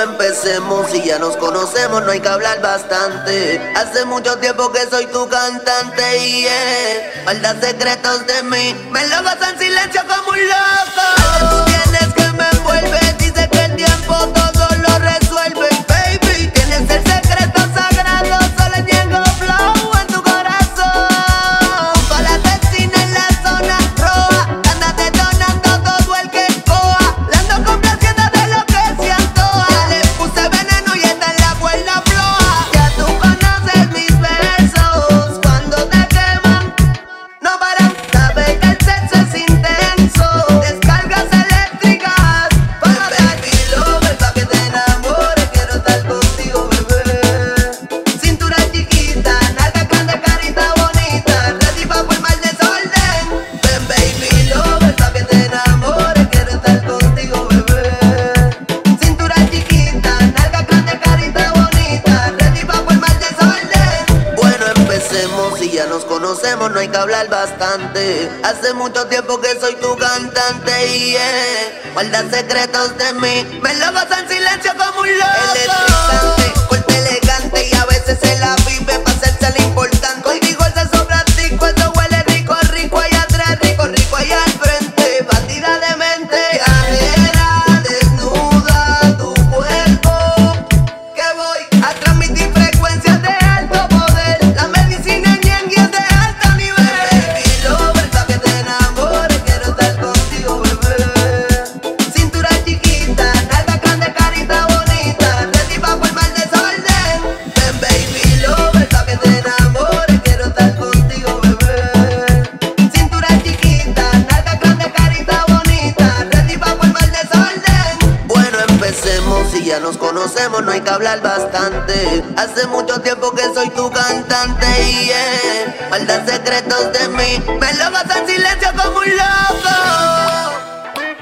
empecemos, si ya nos conocemos no hay que hablar bastante. Hace mucho tiempo que soy tu cantante y guarda secretos de mí, me lo vas en silencio como un loco. Tú tienes que me envuelve, dice que el tiempo todo lo resuelve. Baby, tienes el secreto sagrado, solo llego flow en tu corazón. Con la asesina en la zona roja, anda detonando todo el que coja. La ando complaciendo de lo que se antoja. Ya le puse veneno y está en la cuerda floja. Ya tú conoces mis versos, cuando te queman no paran. Sabes que el sexo es intenso, descargas eléctricas para baby lover, pa' que te enamores. Quiero estar contigo, bebé. Cintura chiquita, nalga grande, carita bonita, ready pa' por mal desorden. Ven baby lover, pa' que te enamores. Quiero estar contigo, bebé. Cintura chiquita, nalga grande, carita bonita, ready pa' por mal desorden. Bueno, empecemos, si ya nos conocemos no hay que hablar bastante. Hace mucho tiempo que soy tu cantante y guarda secretos de mí, me lo vas en silencio como un loco. Electrizante, corte elegante y a veces se la vive pa' hacerse lo importante. Contigo se sobra tico, eso huele rico, rico allá atrás, rico, rico allá al frente. Bandida de mente, viajera, desnuda tu cuerpo, que voy a transmitir frecuencias de alto poder. La medicina en Yengi es de alto nivel. Baby lover, pa' que te enamores. Quiero estar contigo, bebé. Cintura chiquita, nalga grande, carita bonita, ready pa' formar desorden. Ven baby lover, pa' que te enamores. Quiero estar contigo, bebé. Cintura chiquita, nalga grande, carita bonita, ready pa' formar desorden. Bueno, empecemos, si ya nos conocemos no hay que hablar bastante. Hace mucho tiempo que soy tu cantante y guarda secretos de mí, me lo vas en silencio como un loco.